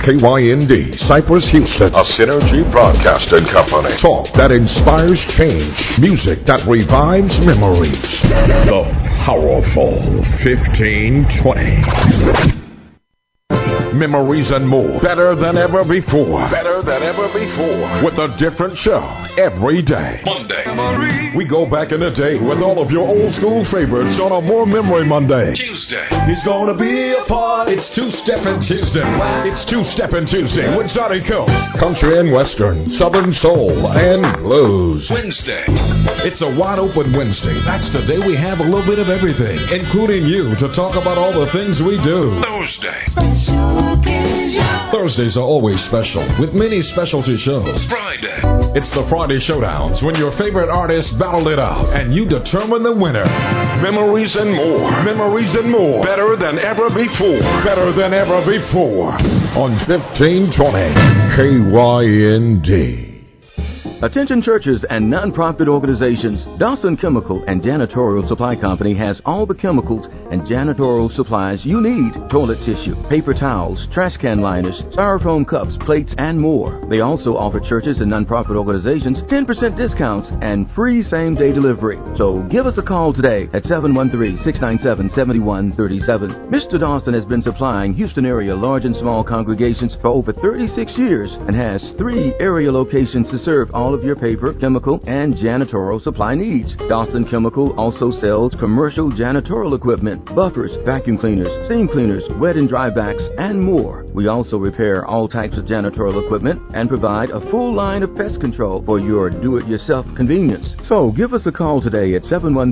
KYND, Cypress, Houston, a Synergy Broadcasting Company. Talk that inspires change. Music that revives memories. The powerful 1520. Memories and more. Better than ever before. Better than ever before. With a different show every day. Monday. We go back in the day with all of your old school favorites on a More Memory Monday. Tuesday. It's gonna be a party. It's Two-Steppin' Tuesday. It's Two-Steppin' Tuesday with Johnny Coe. Country and Western, Southern Soul, and Blues. Wednesday. It's a wide open Wednesday. That's the day we have a little bit of everything, including you, to talk about all the things we do. Thursday. Thursdays are always special, with many specialty shows. Friday. It's the Friday Showdowns, when your favorite artists battle it out, and you determine the winner. Memories and more. Memories and more. Better than ever before. Better than ever before. On 1520 KYND. Attention churches and non-profit organizations, Dawson Chemical and Janitorial Supply Company has all the chemicals and janitorial supplies you need. Toilet tissue, paper towels, trash can liners, styrofoam cups, plates, and more. They also offer churches and non-profit organizations 10% discounts and free same-day delivery. So give us a call today at 713-697-7137. Mr. Dawson has been supplying Houston area large and small congregations for over 36 years and has 3 area locations to serve all of your paper, chemical, and janitorial supply needs. Dawson Chemical also sells commercial janitorial equipment, buffers, vacuum cleaners, steam cleaners, wet and dry vacs, and more. We also repair all types of janitorial equipment and provide a full line of pest control for your do-it-yourself convenience. So give us a call today at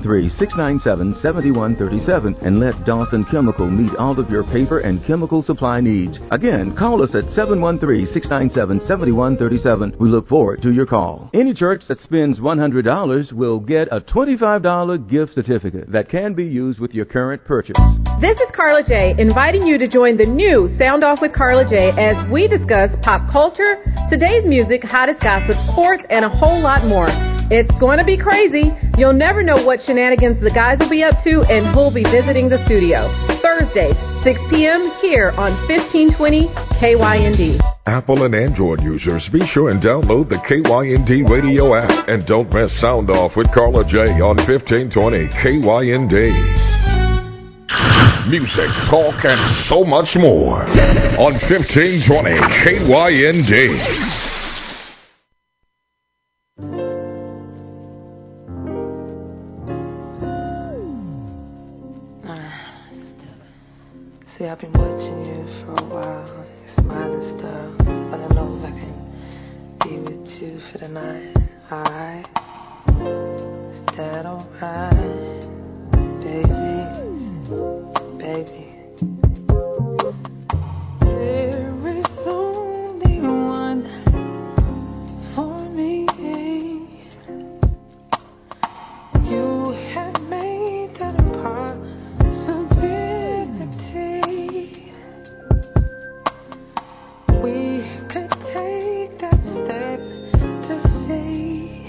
713-697-7137 and let Dawson Chemical meet all of your paper and chemical supply needs. Again, call us at 713-697-7137. We look forward to your call. Any church that spends $100 will get a $25 gift certificate that can be used with your current purchase. This is Carla J, inviting you to join the new Sound Off with Carla J as we discuss pop culture, today's music, hottest gossip, sports, and a whole lot more. It's going to be crazy. You'll never know what shenanigans the guys will be up to and who'll be visiting the studio. Thursday, 6 p.m. here on 1520 KYND. Apple and Android users, be sure and download the KYND radio app. And don't miss Sound Off with Carla J on 1520 KYND. Music, talk, and so much more on 1520 KYND. See, I've been watching you for a while, your smiling style. I don't know if I can be with you for the night. Alright, is that alright, baby, baby? There is only one for me. You have made that a possibility. We could take that step to see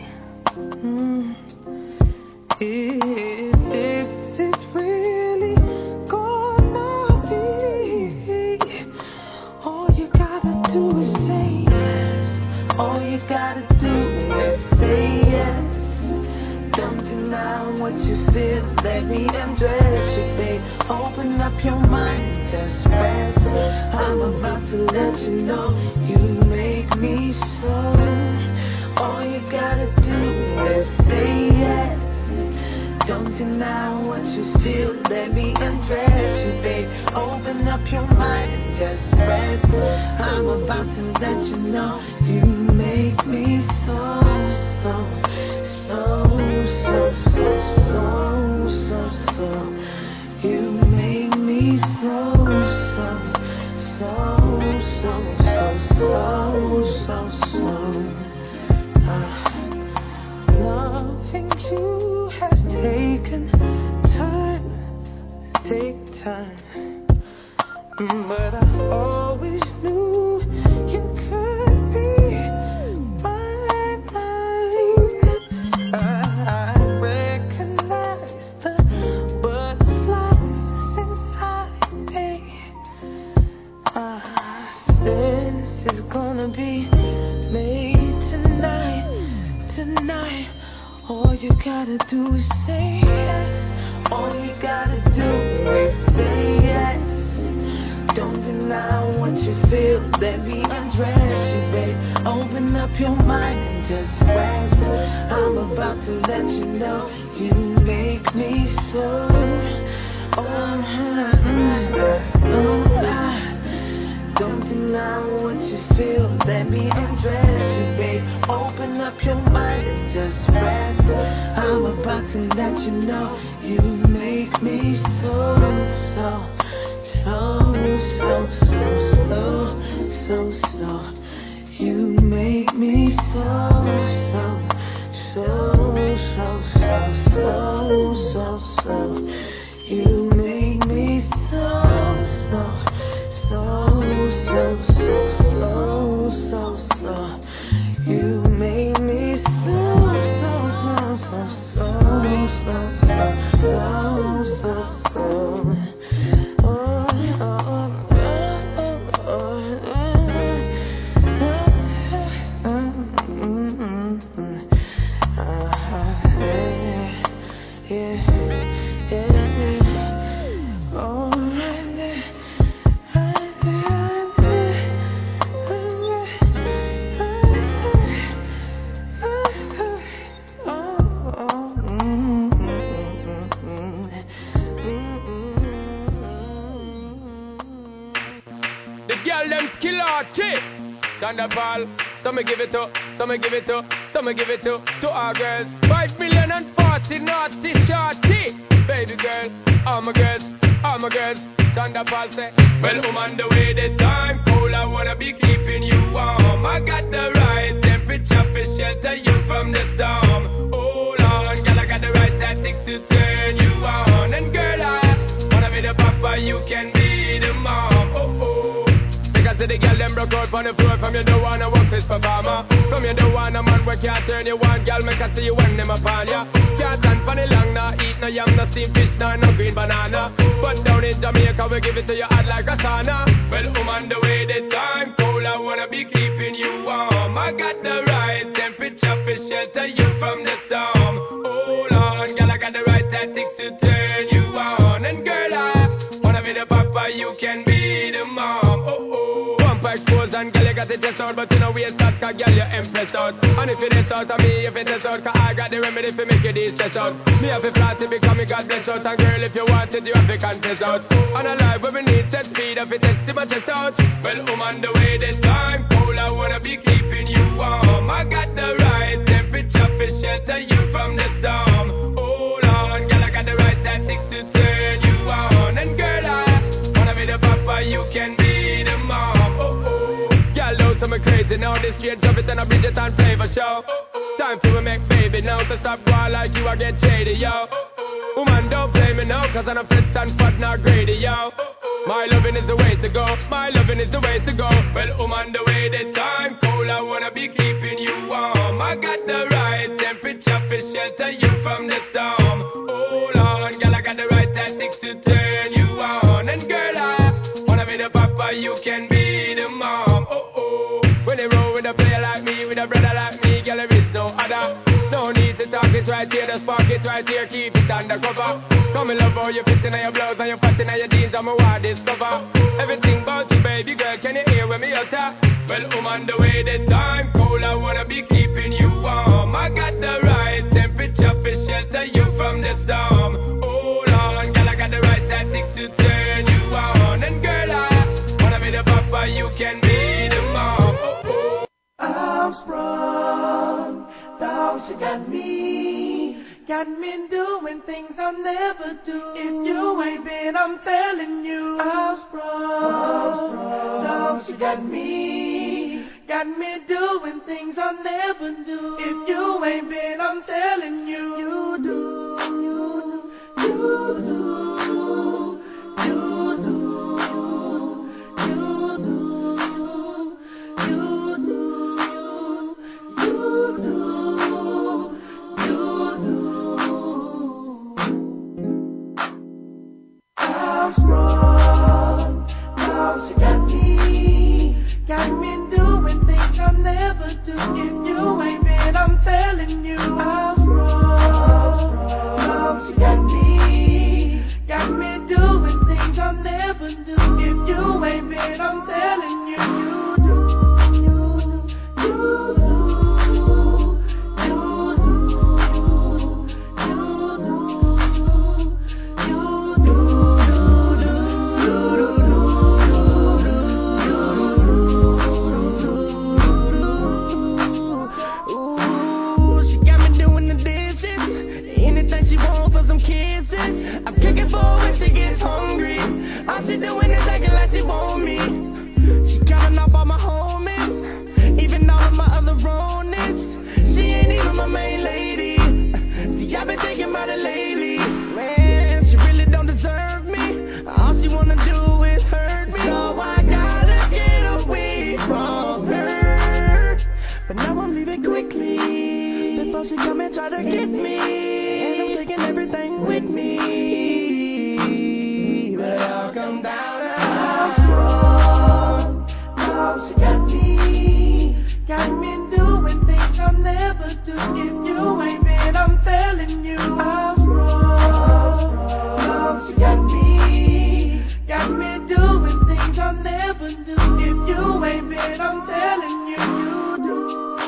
if this is really gonna be. All you gotta do is say yes. All you gotta do is say yes. Don't deny what you feel. Let me undress you, babe. Open up your mind, just rest. I'm about to let you know you make me so. All you gotta do is say yes. Don't deny what you feel. Let me undress you, babe. Open up your mind and just rest. I'm about to let you know you make me so, so, so, so, so, so, so, so. You make me so, so, so, so, so, so, so, so. Loving you has taken time, but I always knew you could be mine. I recognize the butterflies inside me. I said tonight. All you gotta do is say yes. All you gotta do is say yes. Don't deny what you feel. Let me undress you, babe. Open up your mind and just rest. I'm about to let you know you make me so. Don't deny what you feel. Let me undress you, babe. Open up your mind and just rest. I'm about to let you know you make me so, so. You make me You make me You make me Thunderball, some give it to our girls. 5 million and 40 naughty shorty. Baby girl, all my girls. Thunderball say, well, I'm on the way, the time cold, I wanna be keeping you warm. I got the right temperature for shelter you from the storm. Hold on, girl, I got the right tactics to turn you on. And girl, I wanna be the papa, you can be the mom. To the girl, them broke out on the floor. From you don't wanna work this performer. From you don't want a man where can't turn you on. Girl, make I see you when them upon ya. Can't stand for the long, nah. Eat no yam, no steamed fish, nah, no green banana. But down in Jamaica, we give it to you hot like a sauna. Well, I'm on the way, the time cold, I wanna be keeping you warm. I got the right temperature for shelter you from the storm. Hold on, girl, I got the right tactics to turn you on. And girl, I wanna be the papa, you can be the mom. Expose and girl, you got it test out, but you know we start, cause girl, you empress out. And if it is out of me, if it is out, cause I got the remedy for make you de-stress out. Me have a flat to become me God bless out. And girl, if you want it, you have to confess out. And a life where we need set speed, if it is to my chest out. Well, I'm on the way, this time cold, I wanna be keeping you warm. I got the right temperature for shelter you from the storm. Hold on, girl, I got the right tactics to turn you on. And girl, I wanna be the papa, you can be the mom. So me crazy now, this straight drop it and a Bridget and flavor show. Time for we make baby now, so stop going like you, I get shady, yo. Woman, don't play me now, cause I'm a fit and fat, not greedy, yo. My loving is the way to go, my loving is the way to go. Well, on the way, the time cold, I wanna be keeping you warm. I got the right temperature for shelter you from the storm. Hold on, girl, I got the right tactics to turn you on. And girl, I wanna be the papa, you can be the mom. When they roll with a player like me, with a brother like me, girl, there is no other. No need to talk, it right here, the spark it right here, keep it undercover. Come and love how you fit in your blouse and your fat in your jeans, I'm a wild discover. Everything about you, baby girl, can you hear when me utter? Well, I'm on the way, the time cold, I wanna be keeping you warm. I got the right temperature for shelter you from the storm. Hold on, girl, I got the right tactics to turn you on. And girl, I wanna be the papa, you can be the mom. I'm sprung, down, she got me doing things I'll never do. If you ain't been, I'm telling you, I'm sprung, down, she got me doing things I'll never do. If you ain't been, I'm telling you, you do, you do. Got me doing things I'll never do. If you ain't been, I'm telling you. she doing is acting like she want me. She counting off all my homies, even all of my other ronies. She ain't even my main lady. See, I've been thinking about it lately. Man, she really don't deserve me. All she wanna do is hurt me. So I gotta get away from her. But now I'm leaving quickly before she come and try to get me. And I'm taking everything with me. But it all come down to I'm wrong. No, she got me doing things I'll never do. If you ain't been, I'm telling you I'm wrong. No, she got me doing things I'll never do. If you ain't been, I'm telling you you do.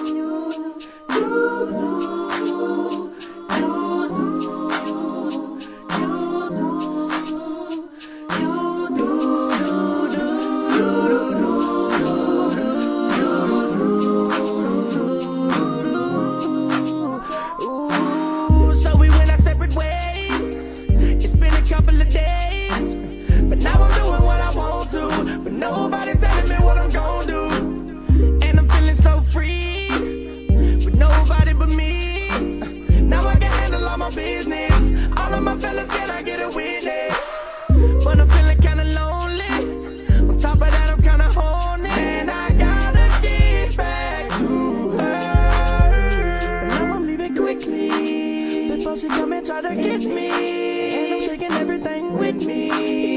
Nobody telling me what I'm gonna do. And I'm feeling so free with nobody but me. Now I can handle all my business. All of my fellas, can I get a witness? But I'm feeling kinda lonely. On top of that, I'm kinda horny. And I gotta get back to her. But now I'm leaving quickly before she come and try to get me. And I'm taking everything with me.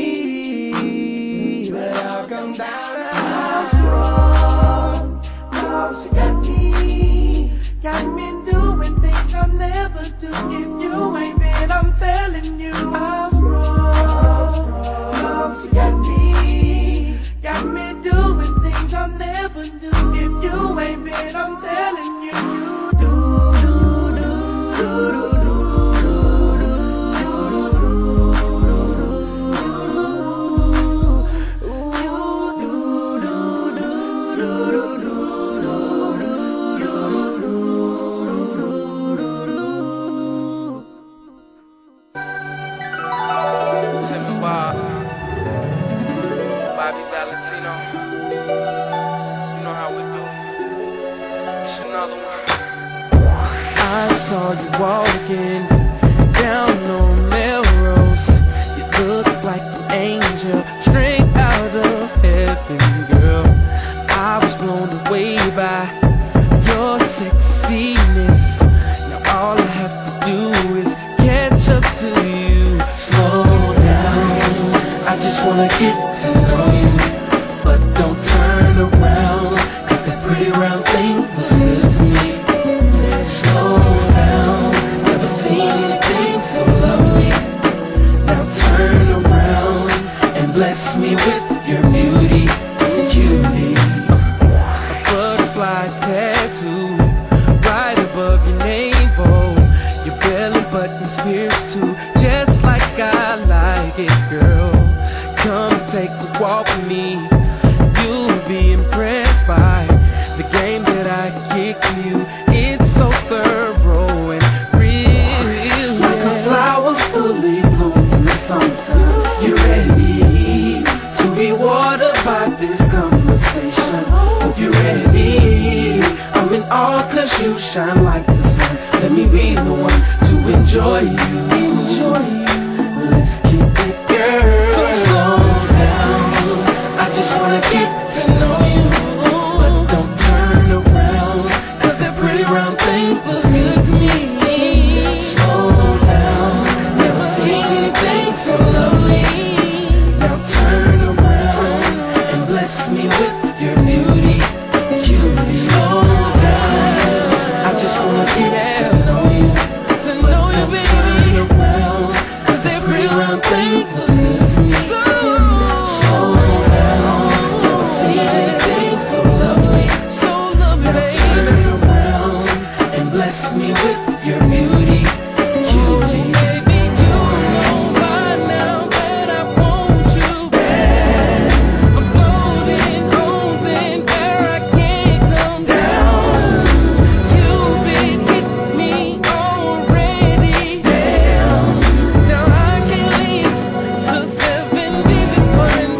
But it all comes down to I'm wrong. No, she got me doing things I'll never do. If you ain't been, I'm telling you I'm wrong. No, she got me doing things I'll never do. If you ain't been, I'm telling you you do. Bobby Valentino, you know how we do. It's another one. I saw you walking down on Melrose. You look like an angel straight out of heaven, girl. I was blown away by your sexiness. Now all I have to do is catch up to you. Slow down, I just wanna get to know you, but don't turn around, 'cause that pretty round thing was good to me. Slow down, never seen anything so lovely. Now turn around and bless me with your beauty and cutie. A butterfly tattoo right above your navel. Your belly button's pierced too, just like I like it, girl. Come take a walk with me. You'll be impressed by the game that I kick you. It's so thorough and real. Like a flower fully bloomed in the summertime. You ready to be watered by this conversation? Hope you're ready. I'm in awe 'cause you shine like the sun. Let me be the one to enjoy you. Let's keep it, girl. So slow down, I just wanna get to know you, but don't turn around, 'cause that pretty round thing feels good to me. Slow down, never seen anything so lovely. Now turn around and bless me with your beauty and cutie. Slow down, I just wanna get to know you, but don't turn around, 'cause that pretty round thing feels good to me. Slow down, never seen anything so lovely. Now turn around and bless me with your beauty and cutie. Baby, you know by now that I want you bad. I'm floating open where I can't come down. You've been hitting me already. Damn, now I can't leave till 7 digits for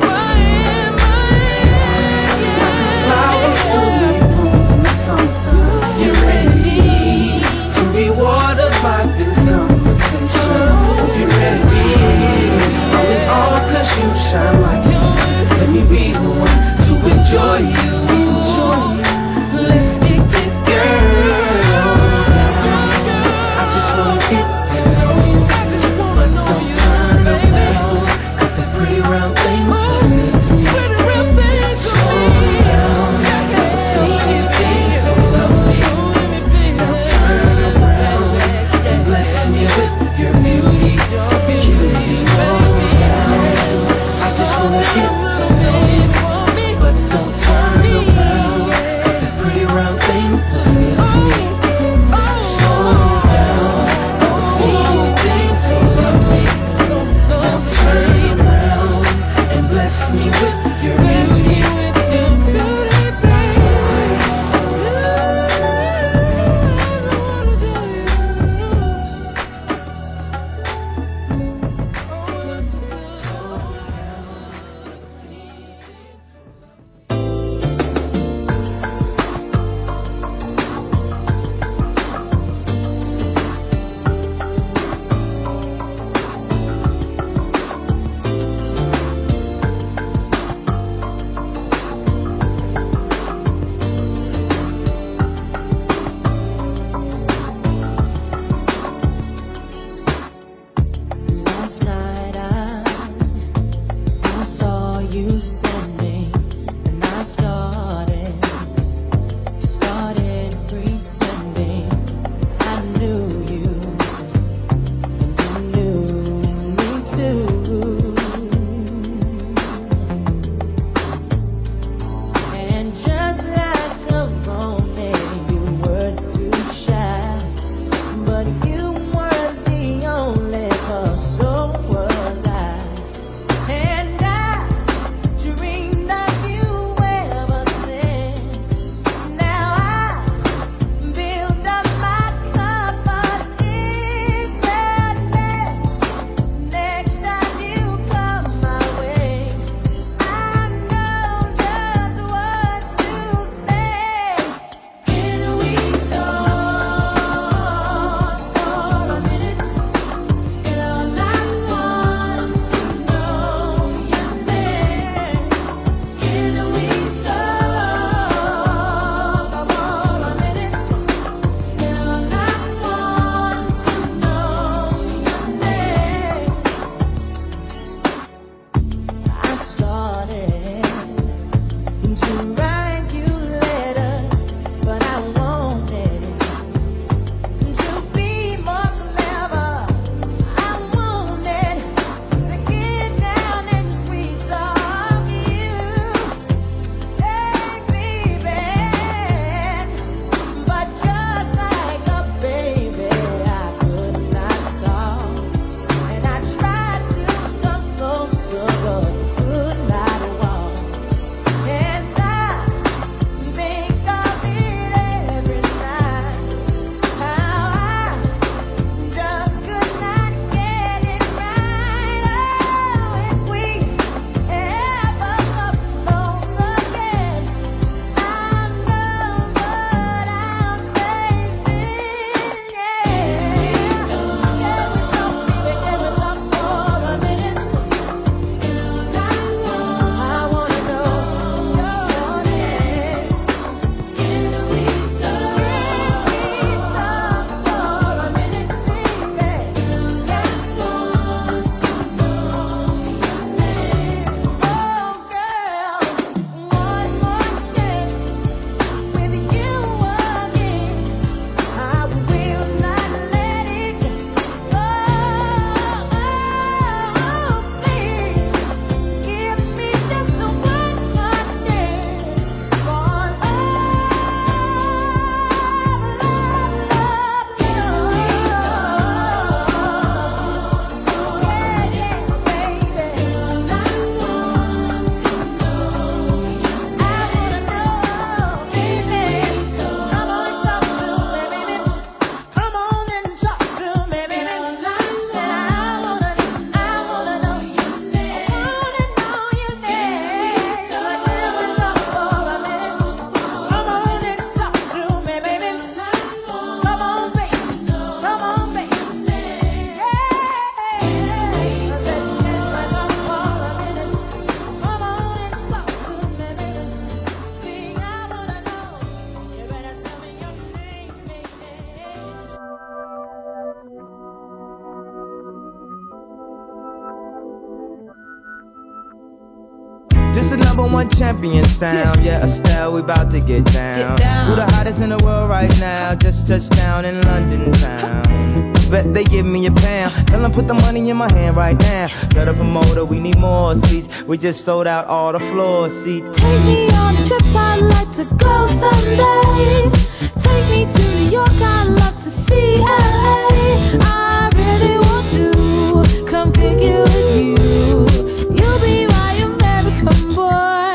the #1 champion sound. Yeah, Estelle, we about to get down. Who the hottest in the world right now? Just touched down in London town. Bet they give me a pound. Tell them put the money in my hand right now. Got a promoter, we need more seats. We just sold out all the floor seats. Take me on a trip, I'd like to go someday. Take me to New York, I'd love to see LA. I really want to come pick it with you. You'll be my American boy.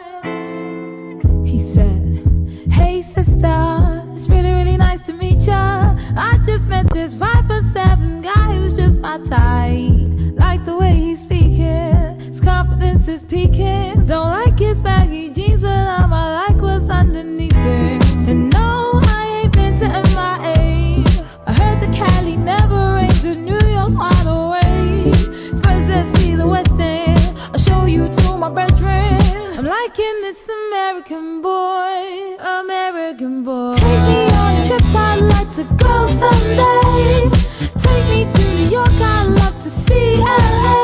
He said, hey sister, it's really, really nice to meet ya. I just met this 5'7" guy who's just my type. Like the way he's speaking, his confidence is peaking. Don't like his baggy jeans, but I like what's underneath it. And no, I ain't been to MIA. I heard the Cali never rains, and New York's wide awake. First let's see the West End, I'll show you to my bedroom. I'm liking this American boy, American boy. Take me on a trip, I'd like to go someday. Take me to New York, I'd love to see LA.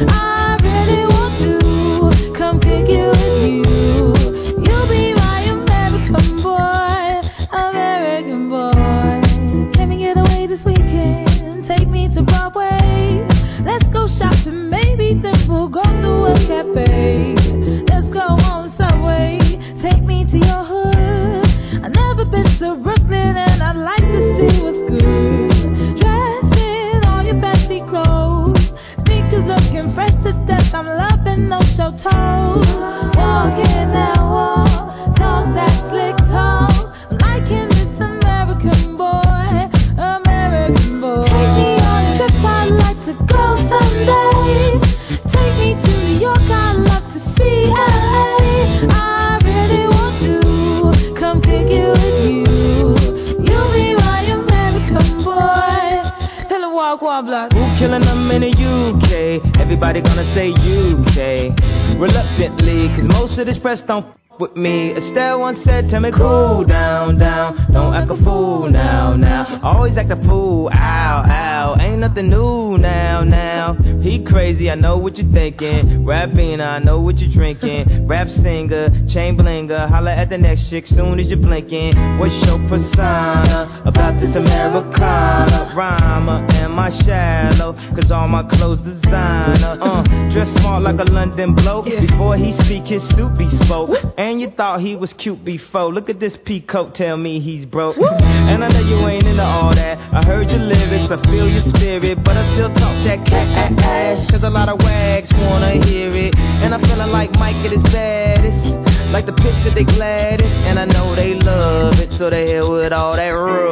I really want to come pick it with you. You'll be my American boy, American boy. Can we get away this weekend? Take me to Broadway. Let's go shopping, maybe then we'll go to a cafe. Let's go on Subway. Take me to your hood. I've never been to Brooklyn and I'd like to see what's good. Dress in all your fancy clothes. Sneakers looking fresh to death. I'm loving no show toes. Walking that walk, talk that slick talk. I'm liking this American boy, American boy. Take me on a trip, I'd like to go someday. Take me to New York, I'd love to see LA. I really want to come pick it with you. You'll be my American boy. Tell him walk one block. Who killing them in the UK? Everybody gonna say UK. Reluctantly, cause most of this press don't f with me. Estelle once said, tell me cool down, down. Don't act a fool now, now. Always act a fool, ow, ow. Ain't nothing new now, now. He crazy, I know what you're thinking. Rapping, I know what you're drinking. Rap singer, chain blinger. Holla at the next chick soon as you're blinking. What's your persona about this Americana? Rhymer, am I shallow? Cause all my clothes designer. Dress smart like a London bloke. Before he speak, his suit be spoke. And you thought he was cute before. Look at this peacoat, tell me he's broke. And I know you ain't into all that. I heard your lyrics, I feel your spirit, but I still talk that cat ass. Cause a lot of wags wanna hear it. And I'm feeling like Mike at his baddest. Like the picture they Gladys. And I know they love it, so they hell with all that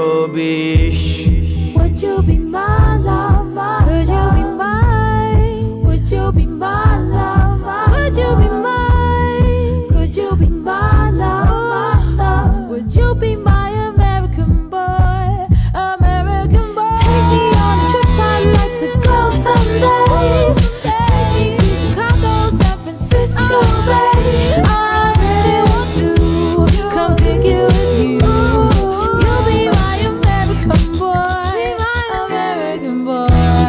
rubbish. Would you be my lover? Could you be mine? Would you be my lover? Would you be mine? Could you be my lover? Would you be my American boy? American boy. Take me on a trip, I'd like to go someday. Take me to Chicago, San Francisco, Bay. I really want to come pick it with you. You'll be my American boy, American boy.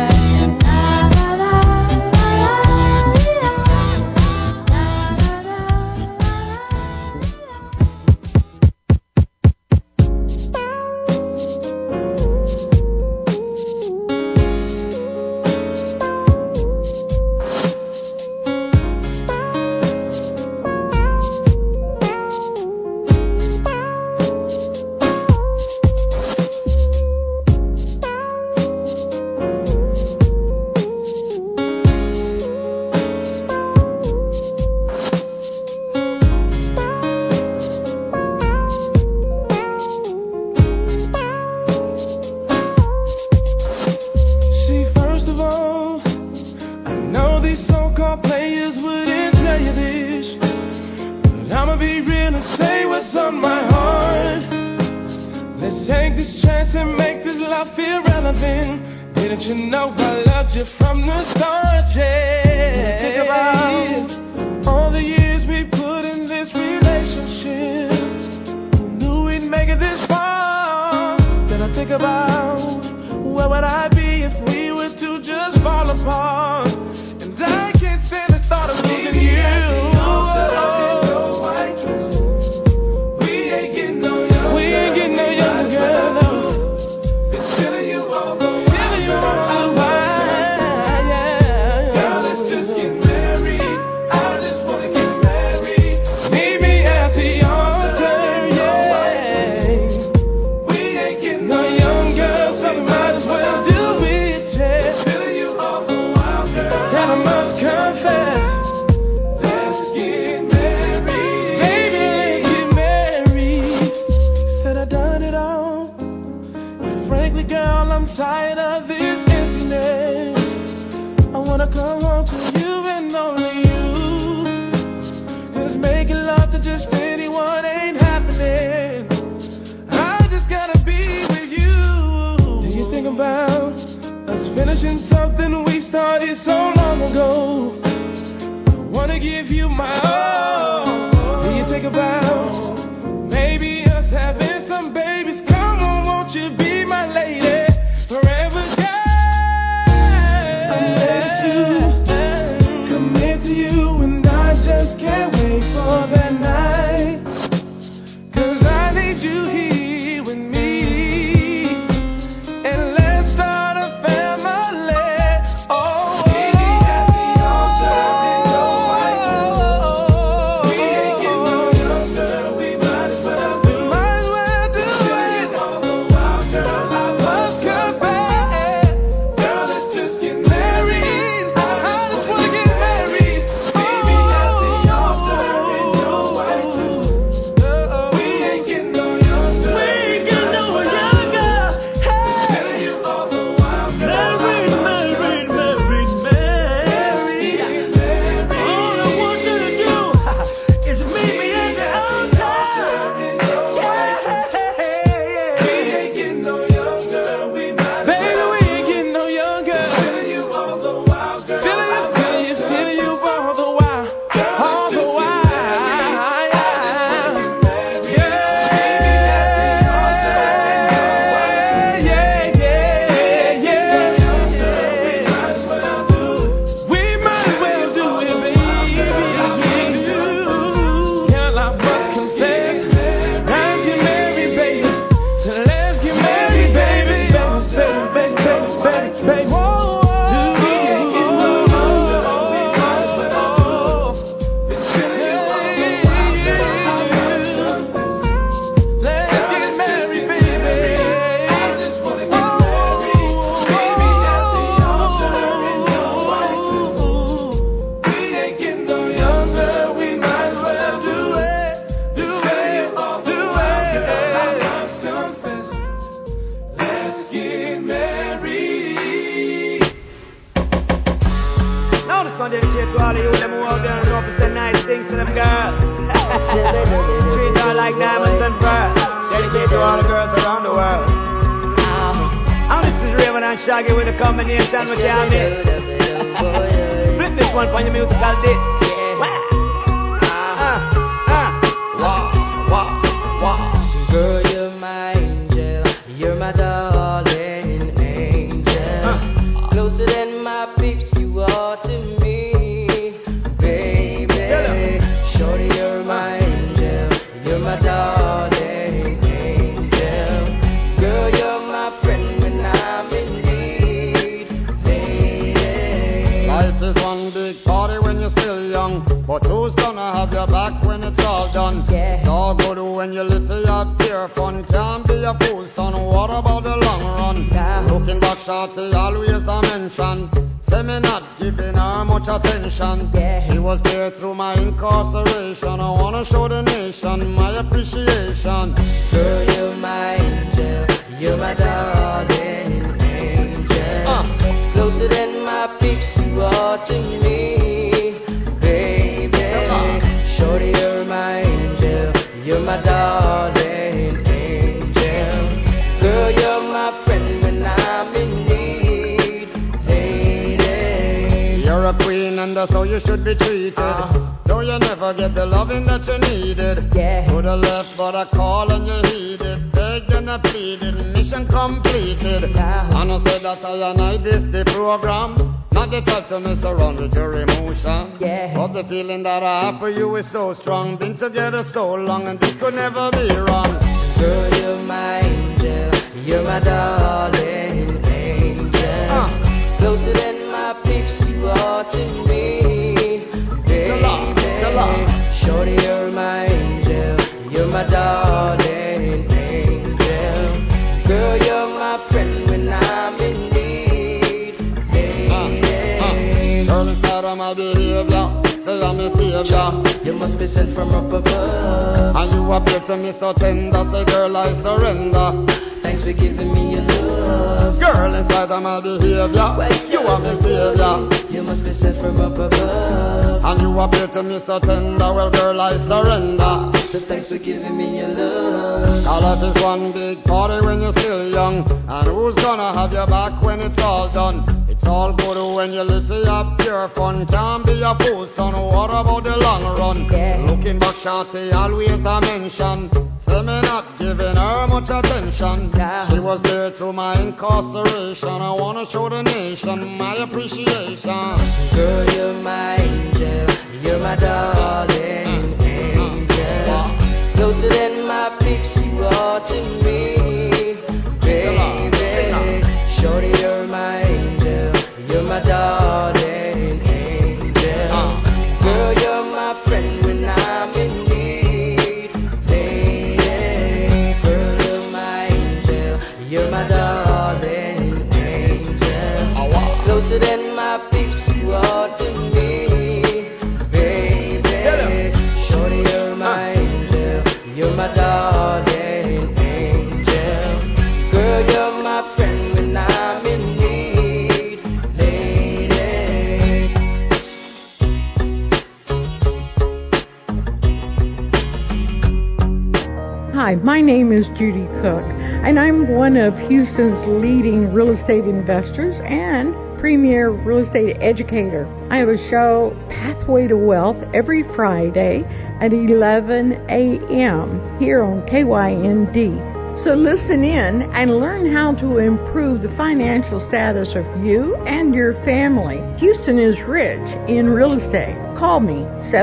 Didn't you know I loved you from the start, yeah? Think about all the years we put in this relationship. Who knew we'd make it this far? Then I think about where would I be if we were to just fall apart? And I can't stand the thought of losing you. Basically, girl, I'm tired of this emptiness. I wanna come home to you and only you. 'Cause making love to just anyone ain't happening. I just gotta be with you. Do you think about us finishing something we started so long ago? I wanna give you my all. Do you think about maybe us having some babies? Come on, won't you be my lady forever, girl? I'm ready to commit to you, and I just can't wait for that night. 'Cause I need you here with me, and let's start a family. Oh, meet me at the altar in your white clothes. We ain't getting no younger, we might as well do it. All the while, girl, I must confess, girl, let's just get married. I just wanna get married. Meet me at the altar in your white clothes. We ain't getting no younger. We ain't getting no younger. Telling you all the while, girl, married. All I want you to do is meet me at the altar in your white clothes. We ain't getting no younger. We might as well. Baby, we ain't getting no younger. Telling you all the while, girl. Feeling you all the while. All the while. We might as well do it, baby. Girl, I must confess, let's get married, baby. So let's get married, baby. Baby. Whoa. We ain't getting no younger. We might as well do it. Let's get married, baby. I just wanna get married. Baby, at the altar in your white clothes. We ain't getting no younger. We might as well do it. Do it. I must confess. Let's get married. Now this one dedicated to all of you, them who out there and represent nice things to them girls. Treat her like diamonds and pearls. Dedicated to all the girls around the world. And this is Raymond and Shaggy with a combination with y'all miss. Flip this one for your musical ditch. Girl, you're my angel, you're my darling angel. Closer than my peeps, you are to me, baby. Shorty, you're my angel, you're my darling angel. Girl, you're my friend when I'm in need, baby. Life is one big party when you're still young, but who's gonna have your back when it's all done? Yeah. It's all good when you live for your pure fun. Can't be a fool, son. What about the long run? Yeah. Looking back, shorty, always a mention. Say me not giving her much attention. Yeah. She was there through my incarceration. I wanna show the nation my appreciation. Girl, you're my angel, you're my darling angel. Closer than my peeps, you are to me, baby. Shorty, you're my angel, you're my darling angel. Girl, you're my friend when I'm in need, lady. You're a queen and that's how you should be treated. Though you never get the loving that you needed. Yeah. To the left but I call and you heeded. Begged and I pleaded, mission completed. Yeah. And I said that I and I this the program. Not the type to mess around with your emotion. Yeah. But the feeling that I have for you is so strong. Been together so long and this could never be wrong. Girl, you're my angel, you're my darling angel. Closer than my peeps, you are to me, baby. Shorty, you're my angel, you're my darling angel. Girl, you're my friend when I'm in need, baby. Girl, inside of my behavior, say I'm a savior. You must be sent from up above. And you appear to me so tender, say girl I surrender. Thanks for giving me your love. Girl, inside of my behavior, you are my savior. You must be sent from up above. And you appear to me so tender. Well, girl, I surrender. So thanks for giving me your love. Now life is one big party when you're still young. And who's gonna have your back when it's all done? It's all good when you live for your pure fun. Can't be a fool, son. What about the long run? Yeah. Looking back, Shanty always a mention. Say me not giving her much attention. Yeah. She was there through my incarceration. I wanna show the nation my appreciation. Girl, you're my angel. You're my darling angel. Closer than my peeps, you are to me, baby. Shorty, you're my angel. You're my darling angel. Girl, you're my friend when I'm in need, lady. Girl, you're my angel. You're my darling angel. Closer than my peeps, you are to me, baby. Shorty, you're my angel. You're my darling angel. Girl, you're my friend when I'm in need, lady. Hi, my name is Judy Cook, and I'm one of Houston's leading real estate investors and premier real estate educator. I have a show, Pathway to Wealth, every Friday at 11 a.m. here on KYND. So listen in and learn how to improve the financial status of you and your family. Houston is rich in real estate. Call me,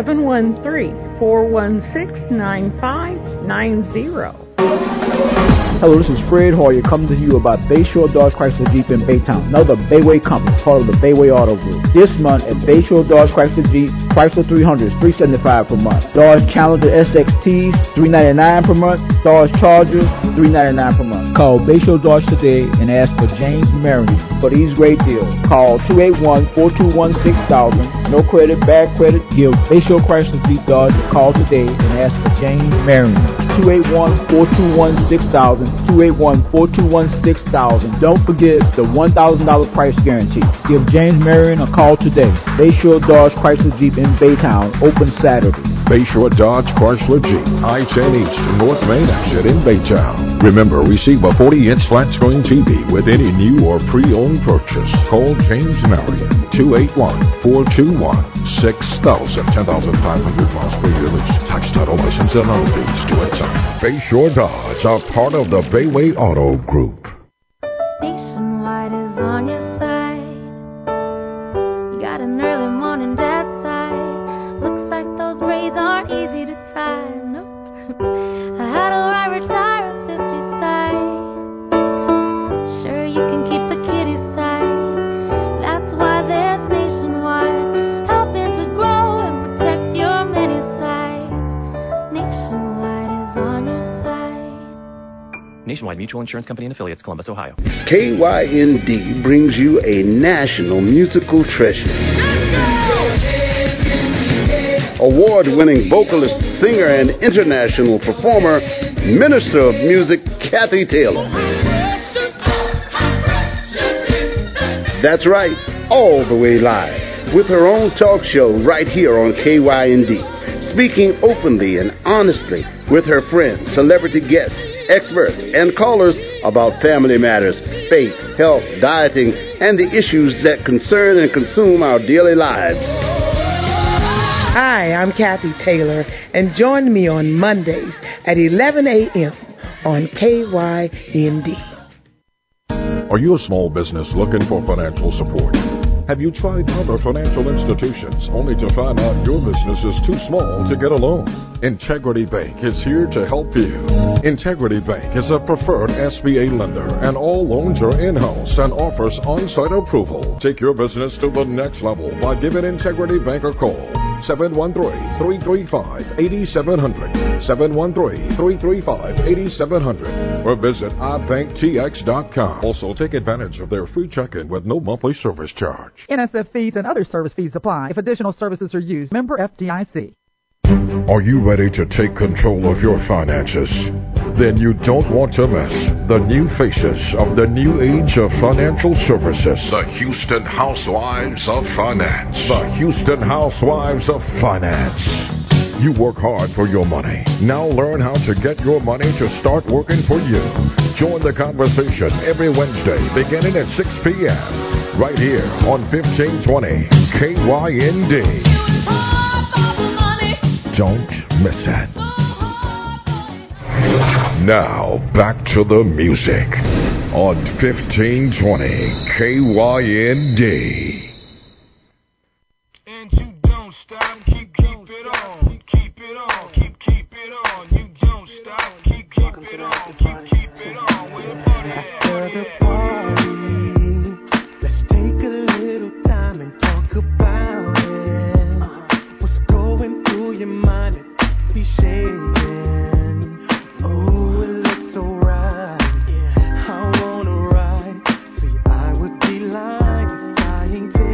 713-416-9590. Hello, this is Fred Hoyer coming to you about Bayshore Dodge Chrysler Jeep in Baytown, another Bayway company, part of the Bayway Auto Group. This month at Bayshore Dodge Chrysler Jeep, Chrysler 300s, $375 per month. Dodge Challenger SXTs, $399 per month. Dodge Chargers, $399 per month. Call Bayshore Dodge today and ask for James Marion for these great deals. Call 281-421-6000. No credit, bad credit. Give Bayshore Chrysler Jeep Dodge a call today and ask for James Marion. 281-421-6000. 281-421-6000. Don't forget the $1,000 price guarantee. Give James Marion a call today. Bayshore Dodge Chrysler Jeep in Baytown, open Saturday. Bayshore Dodge Chrysler Jeep, I-10 East, North Main exit in Baytown. Remember, receive a 40-inch flat-screen TV with any new or pre-owned purchase. Call James Marion, 281-421-6000. 10,500 miles per year lease. Tax, title, license, and other fees to inside. Bayshore Dodge, a part of the Bayway Auto Group. Nationwide is on your side. You got an early morning dead side. Looks like those braids aren't easy to tie. Nope. How do I retire at 50 side? Sure, you can keep the kitty side. That's why there's Nationwide, helping to grow and protect your many sides. Nationwide is on your side. Nationwide Mutual Insurance Company and Affiliates, Columbus, Ohio. KYND brings you a national musical treasure. Award-winning vocalist, singer, and international performer, Minister of Music, Kathy Taylor. That's right, all the way live, with her own talk show right here on KYND, speaking openly and honestly with her friends, celebrity guests, experts, and callers about family matters, faith, health, dieting, and the issues that concern and consume our daily lives. Hi, I'm Kathy Taylor, and join me on Mondays at 11 a.m. on KYND. Are you a small business looking for financial support? Have you tried other financial institutions only to find out your business is too small to get a loan? Integrity Bank is here to help you. Integrity Bank is a preferred SBA lender, and all loans are in-house and offers on-site approval. Take your business to the next level by giving Integrity Bank a call. 713-335-8700. 713-335-8700. Or visit ibanktx.com. Also, take advantage of their free check-in with no monthly service charge. NSF fees and other service fees apply if additional services are used. Member FDIC. Are you ready to take control of your finances? then you don't want to miss the new faces of the new age of financial services. The Houston Housewives of Finance. The Houston Housewives of Finance. You work hard for your money. Now learn how to get your money to start working for you. Join the conversation every Wednesday beginning at 6 p.m. right here on 1520 KYND. Don't miss it. Now back to the music on 1520 KYND. And you don't stop, keep it on, keep it on, keep it on. You don't stop, keep it on, keep it on. Where the party at? After the party, let's take a little time and talk about it. What's going through your mind? It be shaking. Oh, it looks so right. I wanna ride. See, I would be lying if I ain't there.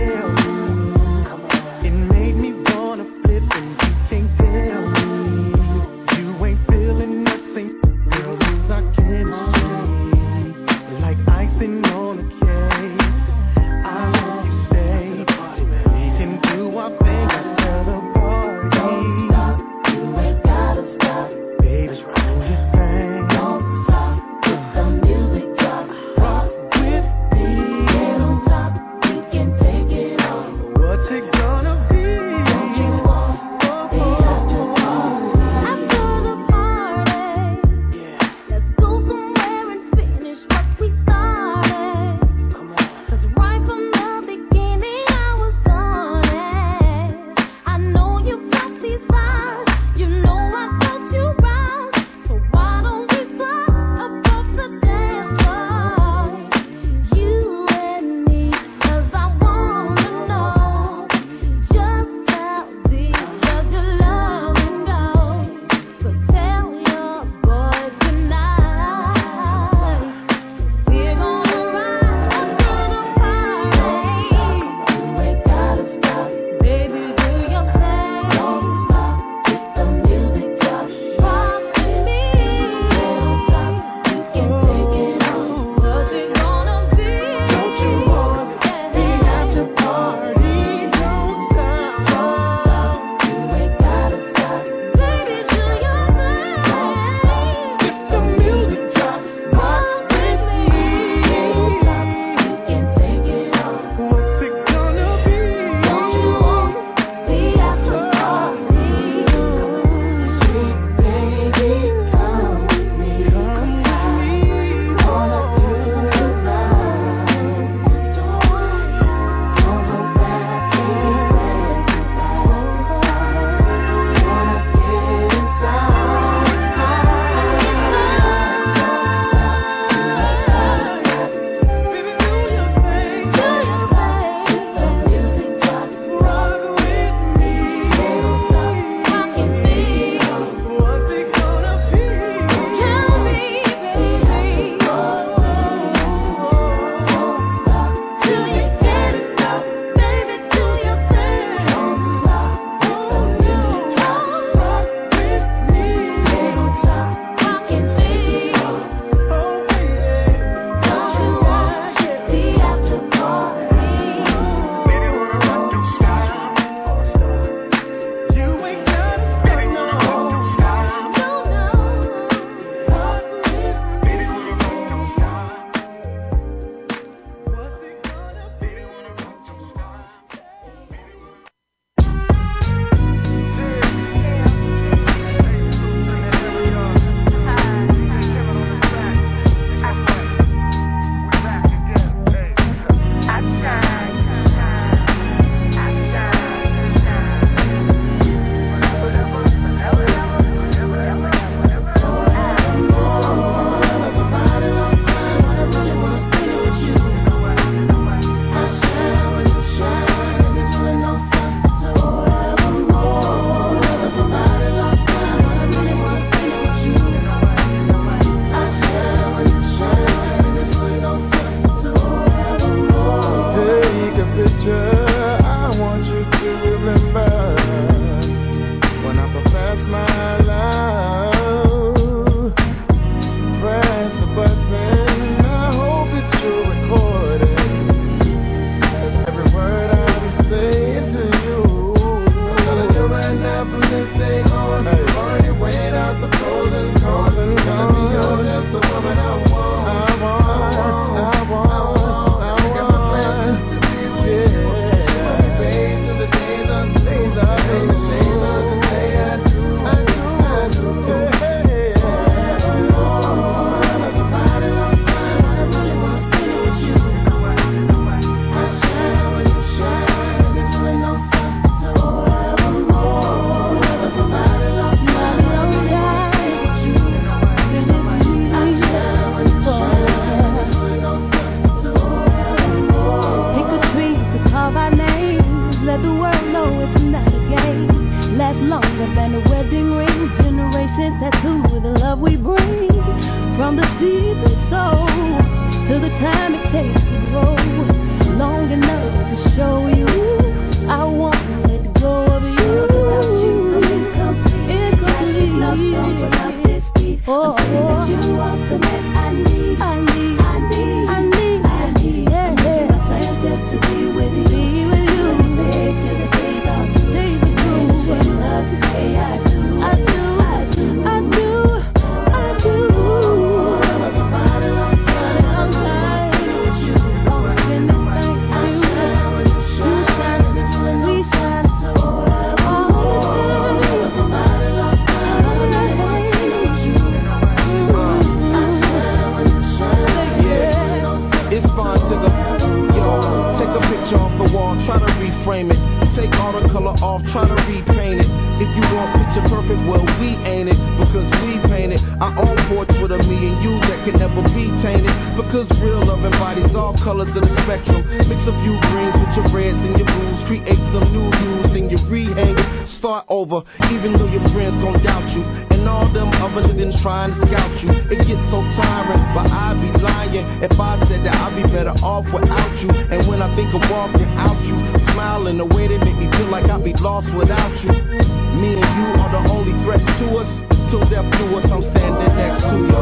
off trying to repaint it. If you want picture perfect, well, we ain't it, because we painted our own portrait of me and you that can never be tainted. Because real love embodies all colors of the spectrum. Mix a few greens with your reds and your blues, create some new views, then you rehang it, start over, even though your friends gon' doubt you. And all them other niggas trying to scout you. It gets so tiring, but I'd be lying if I said that I'd be better off without you. And when I think of walking out you, smiling the way they make me feel like I'd be lost without you. Me and you are the only threats to us. Till death do us, I'm standing next to you.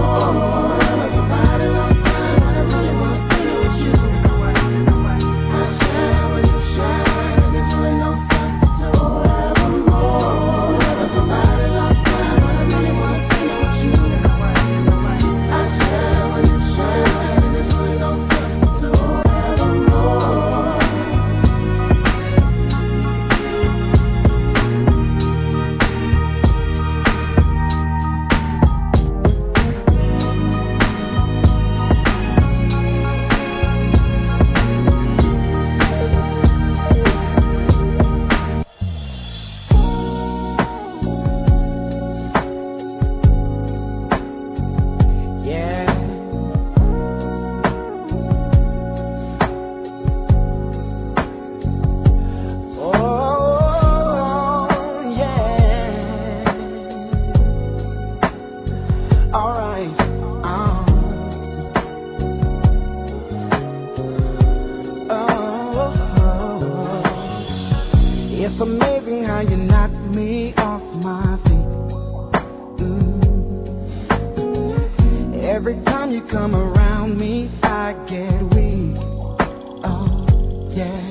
It's amazing how you knock me off my feet. Every time you come around me, I get weak. Oh, yeah.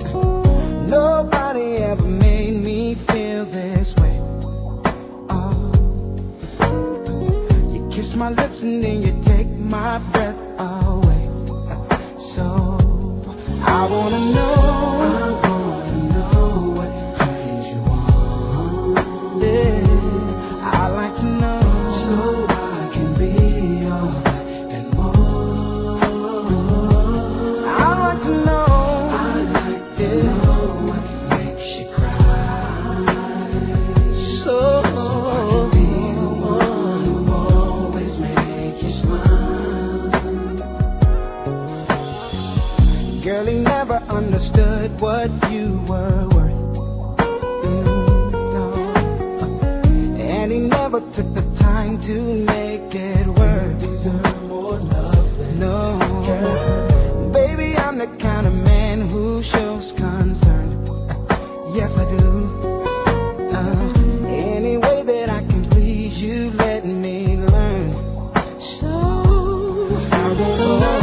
Nobody ever made me feel this way. Oh, you kiss my lips and then you take my breath away. So I wanna know. Girl, he never understood what you were worth. No. And he never took the time to make it work. You deserve more love than no. Girl. Baby, I'm the kind of man who shows concern. Yes, I do. Any way that I can please you, let me learn. So I wanna know.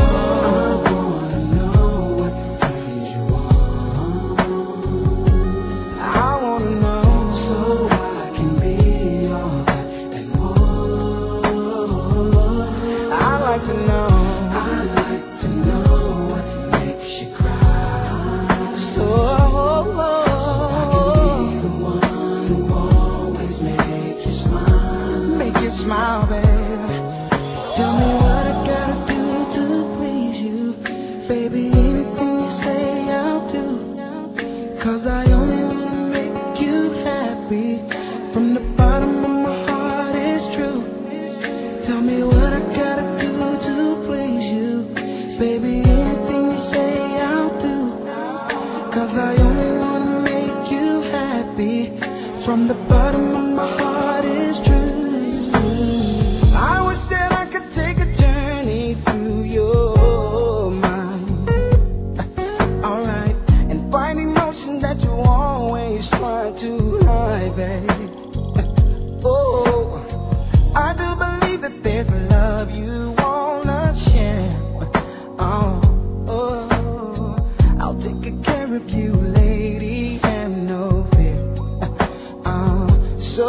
Smile, babe. Tell me what I gotta do to please you. Baby, anything you say I'll do. 'Cause I only wanna make you happy. From the bottom of my heart, it's true. Tell me what I gotta do to please you. Baby, anything you say I'll do. 'Cause I only wanna make you happy. From the bottom of my heart, it's true. I wish that I could take a journey through your mind. Alright, and find emotion that you always try to hide, babe. Oh, I do believe that there's a love you wanna share. Oh, I'll take care of you, lady, and no fear. So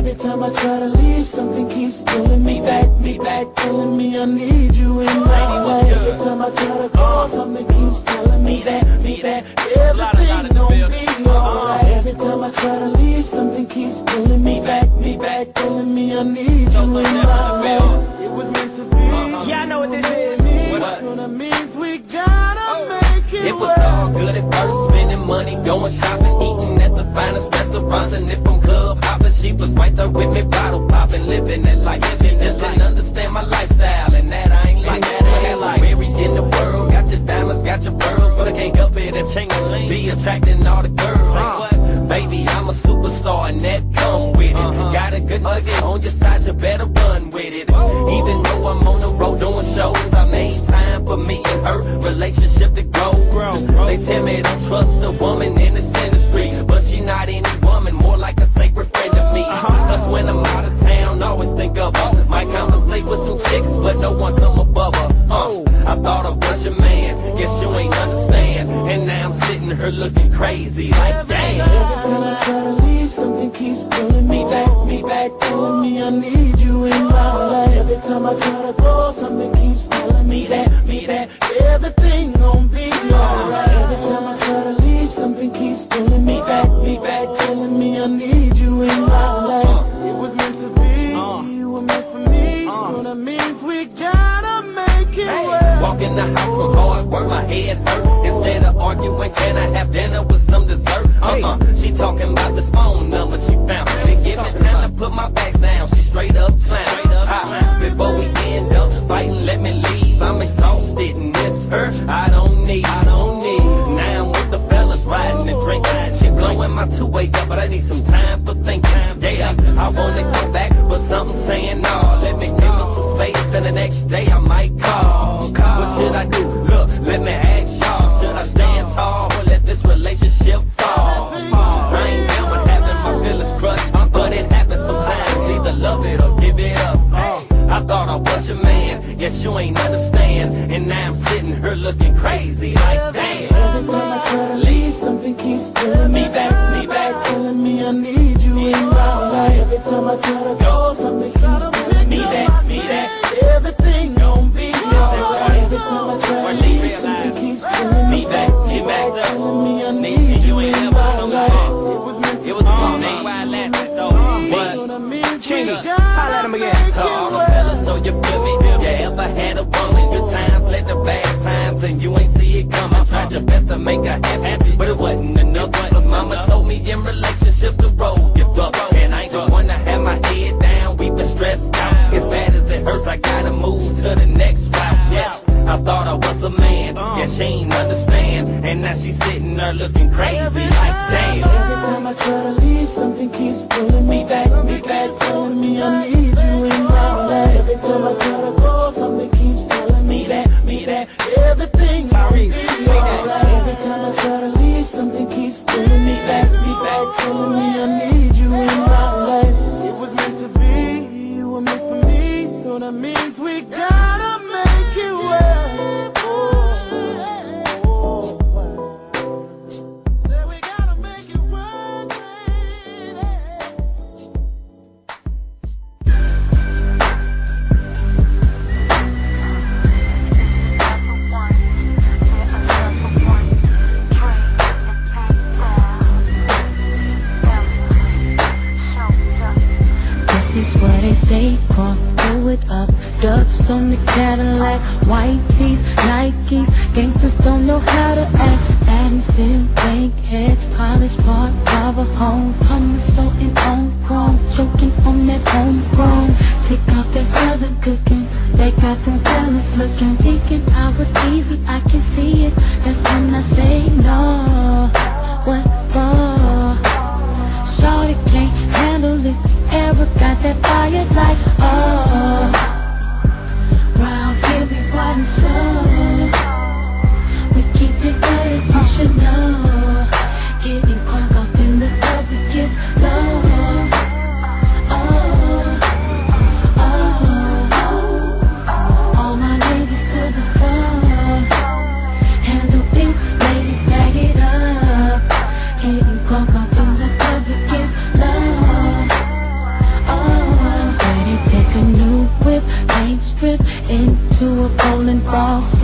Every time I try to leave, something keeps pulling me back, telling me I need you in my life. Every time I try to go, something keeps telling me that everything gon' be alright. Every time I try to leave, something keeps pulling me back, telling me I need you in my life. It was meant to be. Yeah, I know what this is. That's what it means. We gotta make it. It was all good at first, spending money, going shopping, eating at the finest restaurants, and if I'm club hopping, she was right there with me, bottle popping, living that life. She just didn't understand my lifestyle, and that I ain't like that. I ain't like Mary in the world, got your diamonds, got your pearls, but I can't help it and be attracting all the girls. What? Baby, I'm a superstar, and that come with it. Got a good nugget on your side, you better run with it. Even though I'm on the road doing shows, I made time for me and her relationship to grow. They tell me don't trust a woman in this industry, but she not any woman, more like a sacred friend to me. Cause when I'm out of town, always think of her. Might conversate with some chicks, but no one come above her. I thought I was your man, guess you ain't understand. And now I'm sitting here looking crazy, like damn. Every time I try to leave, something keeps pulling me back, telling me I need you in my life. Every time I try to go, something keeps telling me that everything gon' be alright. Every time I try to leave, something keeps pulling me back, telling me I need you in my life. It was meant to be, you were meant for me, so that means we gotta make it work. Walk in the house from hard work, my head hurt. Instead of arguing, can I have dinner with some dessert? She talking about this phone number she found. Didn't give me time to put my back down. She straight up slammed. Before we end up fighting, let me leave. I'm exhausted and miss her. I don't need. Now I'm with the fellas riding and drinking. She blowing my two-way up, but I need some time for thinking. Yeah, I wanna go back, but something saying no. Let me give her some space, and the next day I might call. What should I do? Look, let me ask y'all. Should I stand tall or let this relationship fall? I ain't down with having my feelings crushed, but it happens sometimes. Either love it or give it up. I thought I was your man, guess you ain't understand. And now I'm sitting here looking crazy, like damn. Every time I try to leave, something keeps pulling me back, telling me I need you in my life. Every time I try to go, something keeps telling me that everything gon' be alright. Every time I try to leave, something keeps pulling me back, telling me I need you in my life. It was a name why I lasted though, but Chinga, holla at him again. So all the fellas know you feel me. You ever had a woman, good times led to bad times, and you ain't see it coming. Tried your best to make her happy, but it wasn't enough. Cause mama told me in relationships the road gets up, and I ain't the one to have my head down. We been stressed out, as bad as it hurts, I gotta move to the next route. Yes, I thought I was a man, yeah, she ain't understand, and now she's sitting there looking crazy, like damn. Every time I try to leave, something keeps pulling me back, telling me I need you in my life. Every time I try to go, something keeps telling me that everything gon' be alright. Every time I try to leave, something keeps pulling me back, telling me I need you in my life. It was meant to be, you were meant for me, so that means we gotta make it work. Dubs on the Cadillac, white teeth, Nikes. Gangsters don't know how to act. Addison, Bankhead, College Park, Bravo Home. Hummus floating on chrome, choking on that homegrown. Take off that southern cooking. They got them fellas looking, thinking I was easy. I can see it. That's when I say no. What for? Shorty can't handle this. Ever got that fire like round here we riding slow. We keep it quiet, you should know. Getting crunk up in the club, we get low. All my ladies to the floor. Handle things, ladies, bag it up. Getting crunk up in the club, we get low. boss.